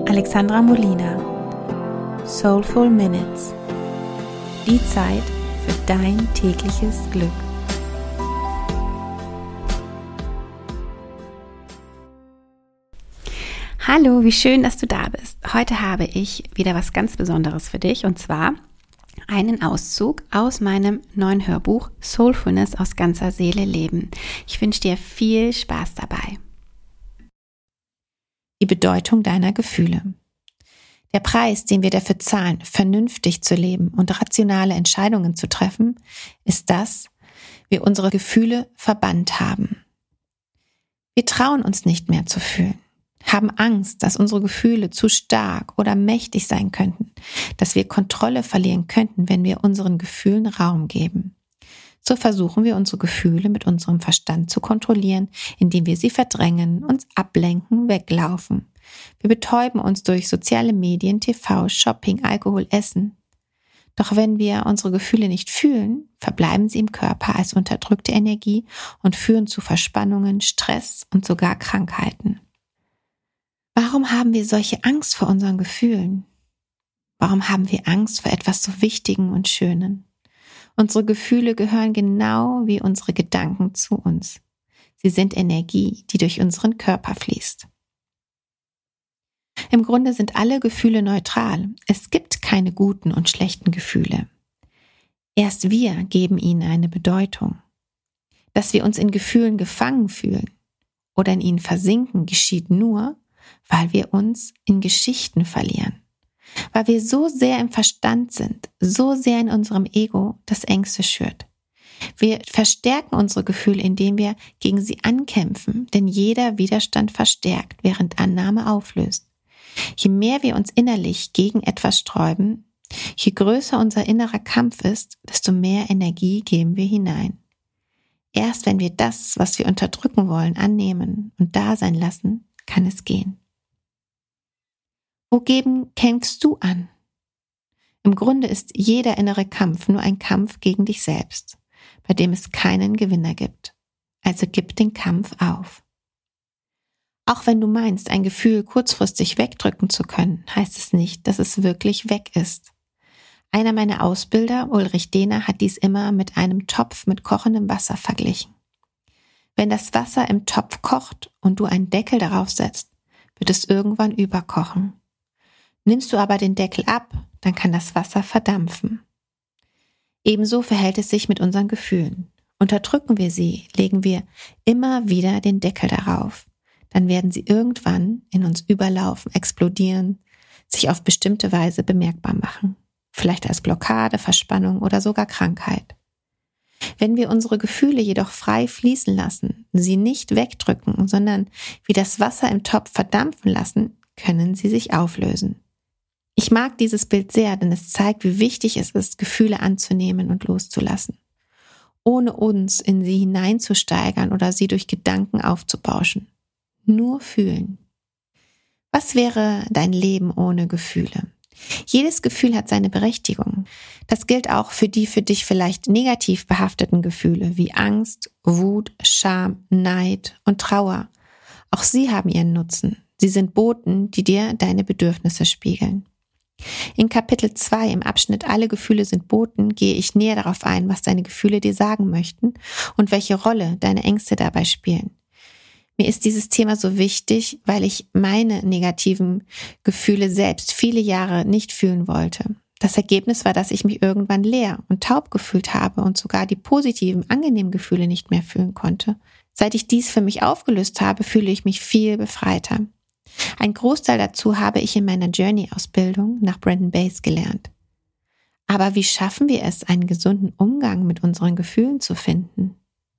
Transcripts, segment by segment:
Alexandra Molina. Soulful Minutes. Die Zeit für dein tägliches Glück. Hallo, wie schön, dass du da bist. Heute habe ich wieder was ganz Besonderes für dich und zwar einen Auszug aus meinem neuen Hörbuch Soulfulness aus ganzer Seele leben. Ich wünsche dir viel Spaß dabei. Die Bedeutung deiner Gefühle. Der Preis, den wir dafür zahlen, vernünftig zu leben und rationale Entscheidungen zu treffen, ist, dass wir unsere Gefühle verbannt haben. Wir trauen uns nicht mehr zu fühlen, haben Angst, dass unsere Gefühle zu stark oder mächtig sein könnten, dass wir Kontrolle verlieren könnten, wenn wir unseren Gefühlen Raum geben. So versuchen wir unsere Gefühle mit unserem Verstand zu kontrollieren, indem wir sie verdrängen, uns ablenken, weglaufen. Wir betäuben uns durch soziale Medien, TV, Shopping, Alkohol, Essen. Doch wenn wir unsere Gefühle nicht fühlen, verbleiben sie im Körper als unterdrückte Energie und führen zu Verspannungen, Stress und sogar Krankheiten. Warum haben wir solche Angst vor unseren Gefühlen? Warum haben wir Angst vor etwas so Wichtigen und Schönen? Unsere Gefühle gehören genau wie unsere Gedanken zu uns. Sie sind Energie, die durch unseren Körper fließt. Im Grunde sind alle Gefühle neutral. Es gibt keine guten und schlechten Gefühle. Erst wir geben ihnen eine Bedeutung. Dass wir uns in Gefühlen gefangen fühlen oder in ihnen versinken, geschieht nur, weil wir uns in Geschichten verlieren. Weil wir so sehr im Verstand sind, so sehr in unserem Ego, das Ängste schürt. Wir verstärken unsere Gefühle, indem wir gegen sie ankämpfen, denn jeder Widerstand verstärkt, während Annahme auflöst. Je mehr wir uns innerlich gegen etwas sträuben, je größer unser innerer Kampf ist, desto mehr Energie geben wir hinein. Erst wenn wir das, was wir unterdrücken wollen, annehmen und da sein lassen, kann es gehen. Wogegen kämpfst du an? Im Grunde ist jeder innere Kampf nur ein Kampf gegen dich selbst, bei dem es keinen Gewinner gibt. Also gib den Kampf auf. Auch wenn du meinst, ein Gefühl kurzfristig wegdrücken zu können, heißt es nicht, dass es wirklich weg ist. Einer meiner Ausbilder, Ulrich Dehner, hat dies immer mit einem Topf mit kochendem Wasser verglichen. Wenn das Wasser im Topf kocht und du einen Deckel darauf setzt, wird es irgendwann überkochen. Nimmst du aber den Deckel ab, dann kann das Wasser verdampfen. Ebenso verhält es sich mit unseren Gefühlen. Unterdrücken wir sie, legen wir immer wieder den Deckel darauf. Dann werden sie irgendwann in uns überlaufen, explodieren, sich auf bestimmte Weise bemerkbar machen. Vielleicht als Blockade, Verspannung oder sogar Krankheit. Wenn wir unsere Gefühle jedoch frei fließen lassen, sie nicht wegdrücken, sondern wie das Wasser im Topf verdampfen lassen, können sie sich auflösen. Ich mag dieses Bild sehr, denn es zeigt, wie wichtig es ist, Gefühle anzunehmen und loszulassen, ohne uns in sie hineinzusteigern oder sie durch Gedanken aufzubauschen. Nur fühlen. Was wäre dein Leben ohne Gefühle? Jedes Gefühl hat seine Berechtigung. Das gilt auch für die für dich vielleicht negativ behafteten Gefühle wie Angst, Wut, Scham, Neid und Trauer. Auch sie haben ihren Nutzen. Sie sind Boten, die dir deine Bedürfnisse spiegeln. In Kapitel 2 im Abschnitt Alle Gefühle sind Boten gehe ich näher darauf ein, was deine Gefühle dir sagen möchten und welche Rolle deine Ängste dabei spielen. Mir ist dieses Thema so wichtig, weil ich meine negativen Gefühle selbst viele Jahre nicht fühlen wollte. Das Ergebnis war, dass ich mich irgendwann leer und taub gefühlt habe und sogar die positiven, angenehmen Gefühle nicht mehr fühlen konnte. Seit ich dies für mich aufgelöst habe, fühle ich mich viel befreiter. Ein Großteil dazu habe ich in meiner Journey-Ausbildung nach Brandon Bass gelernt. Aber wie schaffen wir es, einen gesunden Umgang mit unseren Gefühlen zu finden?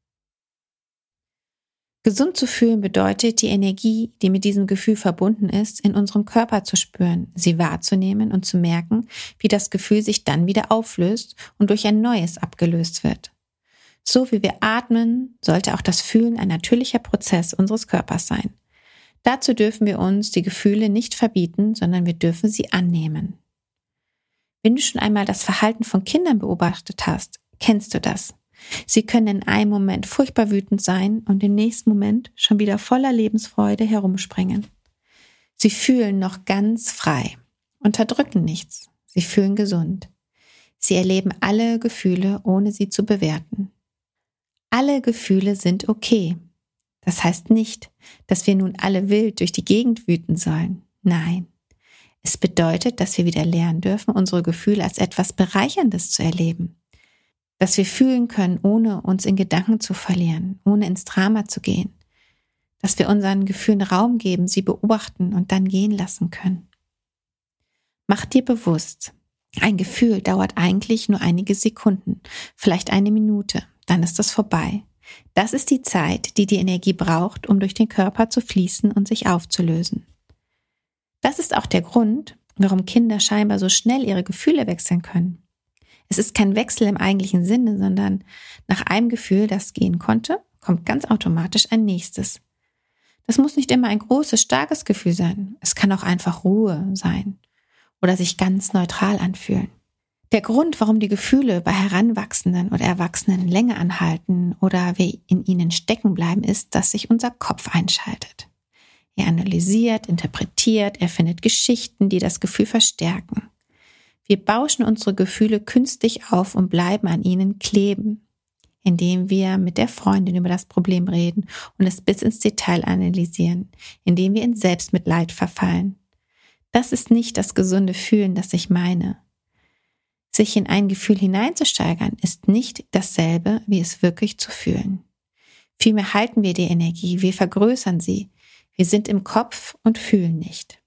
Gesund zu fühlen bedeutet, die Energie, die mit diesem Gefühl verbunden ist, in unserem Körper zu spüren, sie wahrzunehmen und zu merken, wie das Gefühl sich dann wieder auflöst und durch ein neues abgelöst wird. So wie wir atmen, sollte auch das Fühlen ein natürlicher Prozess unseres Körpers sein. Dazu dürfen wir uns die Gefühle nicht verbieten, sondern wir dürfen sie annehmen. Wenn du schon einmal das Verhalten von Kindern beobachtet hast, kennst du das. Sie können in einem Moment furchtbar wütend sein und im nächsten Moment schon wieder voller Lebensfreude herumspringen. Sie fühlen noch ganz frei, unterdrücken nichts. Sie fühlen gesund. Sie erleben alle Gefühle, ohne sie zu bewerten. Alle Gefühle sind okay. Das heißt nicht, dass wir nun alle wild durch die Gegend wüten sollen. Nein. Es bedeutet, dass wir wieder lernen dürfen, unsere Gefühle als etwas Bereicherndes zu erleben. Dass wir fühlen können, ohne uns in Gedanken zu verlieren, ohne ins Drama zu gehen. Dass wir unseren Gefühlen Raum geben, sie beobachten und dann gehen lassen können. Mach dir bewusst, ein Gefühl dauert eigentlich nur einige Sekunden, vielleicht eine Minute, dann ist es vorbei. Das ist die Zeit, die die Energie braucht, um durch den Körper zu fließen und sich aufzulösen. Das ist auch der Grund, warum Kinder scheinbar so schnell ihre Gefühle wechseln können. Es ist kein Wechsel im eigentlichen Sinne, sondern nach einem Gefühl, das gehen konnte, kommt ganz automatisch ein nächstes. Das muss nicht immer ein großes, starkes Gefühl sein. Es kann auch einfach Ruhe sein oder sich ganz neutral anfühlen. Der Grund, warum die Gefühle bei Heranwachsenden oder Erwachsenen länger anhalten oder wir in ihnen stecken bleiben, ist, dass sich unser Kopf einschaltet. Er analysiert, interpretiert, er findet Geschichten, die das Gefühl verstärken. Wir bauschen unsere Gefühle künstlich auf und bleiben an ihnen kleben, indem wir mit der Freundin über das Problem reden und es bis ins Detail analysieren, indem wir in Selbstmitleid verfallen. Das ist nicht das gesunde Fühlen, das ich meine. Sich in ein Gefühl hineinzusteigern, ist nicht dasselbe, wie es wirklich zu fühlen. Vielmehr halten wir die Energie, wir vergrößern sie. Wir sind im Kopf und fühlen nicht.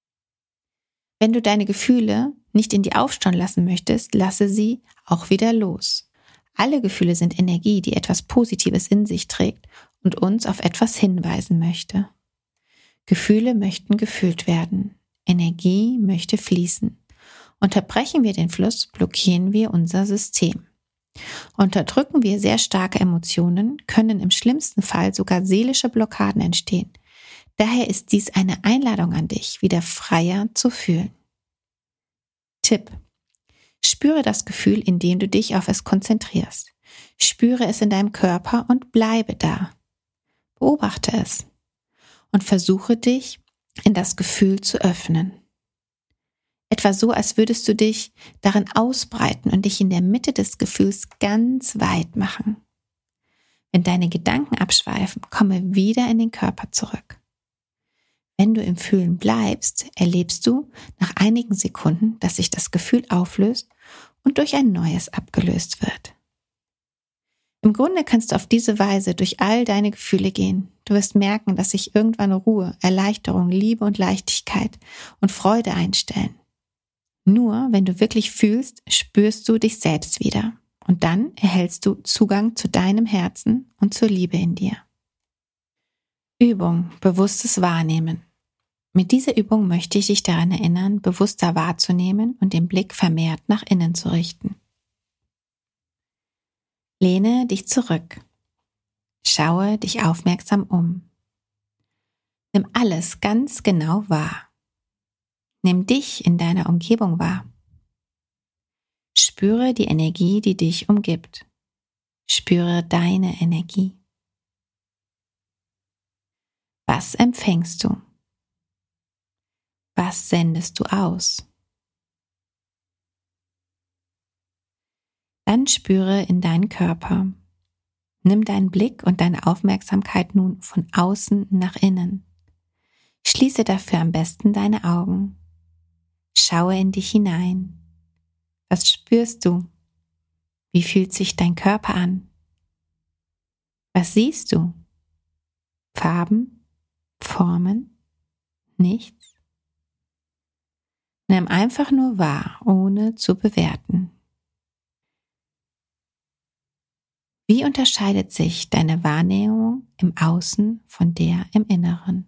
Wenn du deine Gefühle nicht in dir aufstauen lassen möchtest, lasse sie auch wieder los. Alle Gefühle sind Energie, die etwas Positives in sich trägt und uns auf etwas hinweisen möchte. Gefühle möchten gefühlt werden. Energie möchte fließen. Unterbrechen wir den Fluss, blockieren wir unser System. Unterdrücken wir sehr starke Emotionen, können im schlimmsten Fall sogar seelische Blockaden entstehen. Daher ist dies eine Einladung an dich, wieder freier zu fühlen. Tipp: Spüre das Gefühl, indem du dich auf es konzentrierst. Spüre es in deinem Körper und bleibe da. Beobachte es und versuche dich in das Gefühl zu öffnen. Etwa so, als würdest du dich darin ausbreiten und dich in der Mitte des Gefühls ganz weit machen. Wenn deine Gedanken abschweifen, komme wieder in den Körper zurück. Wenn du im Fühlen bleibst, erlebst du nach einigen Sekunden, dass sich das Gefühl auflöst und durch ein neues abgelöst wird. Im Grunde kannst du auf diese Weise durch all deine Gefühle gehen. Du wirst merken, dass sich irgendwann Ruhe, Erleichterung, Liebe und Leichtigkeit und Freude einstellen. Nur wenn du wirklich fühlst, spürst du dich selbst wieder. Und dann erhältst du Zugang zu deinem Herzen und zur Liebe in dir. Übung: bewusstes Wahrnehmen. Mit dieser Übung möchte ich dich daran erinnern, bewusster wahrzunehmen und den Blick vermehrt nach innen zu richten. Lehne dich zurück. Schaue dich aufmerksam um. Nimm alles ganz genau wahr. Nimm dich in deiner Umgebung wahr. Spüre die Energie, die dich umgibt. Spüre deine Energie. Was empfängst du? Was sendest du aus? Dann spüre in deinen Körper. Nimm deinen Blick und deine Aufmerksamkeit nun von außen nach innen. Schließe dafür am besten deine Augen. Schaue in dich hinein. Was spürst du? Wie fühlt sich dein Körper an? Was siehst du? Farben? Formen? Nichts? Nimm einfach nur wahr, ohne zu bewerten. Wie unterscheidet sich deine Wahrnehmung im Außen von der im Inneren?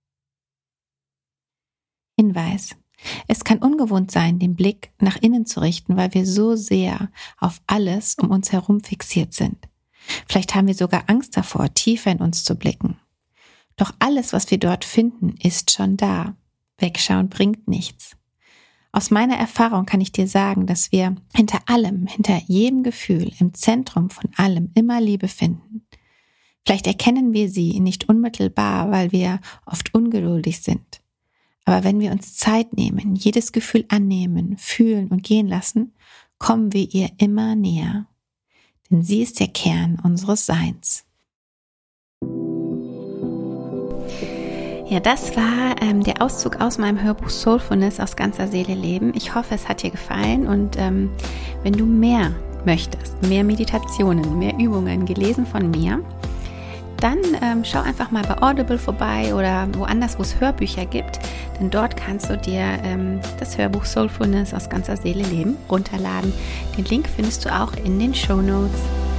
Hinweis: Es kann ungewohnt sein, den Blick nach innen zu richten, weil wir so sehr auf alles um uns herum fixiert sind. Vielleicht haben wir sogar Angst davor, tiefer in uns zu blicken. Doch alles, was wir dort finden, ist schon da. Wegschauen bringt nichts. Aus meiner Erfahrung kann ich dir sagen, dass wir hinter allem, hinter jedem Gefühl, im Zentrum von allem immer Liebe finden. Vielleicht erkennen wir sie nicht unmittelbar, weil wir oft ungeduldig sind. Aber wenn wir uns Zeit nehmen, jedes Gefühl annehmen, fühlen und gehen lassen, kommen wir ihr immer näher. Denn sie ist der Kern unseres Seins. Ja, das war der Auszug aus meinem Hörbuch Soulfulness aus ganzer Seele leben. Ich hoffe, es hat dir gefallen und wenn du mehr möchtest, mehr Meditationen, mehr Übungen gelesen von mir, dann schau einfach mal bei Audible vorbei oder woanders, wo es Hörbücher gibt, denn dort kannst du dir das Hörbuch Soulfulness aus ganzer Seele leben runterladen. Den Link findest du auch in den Shownotes.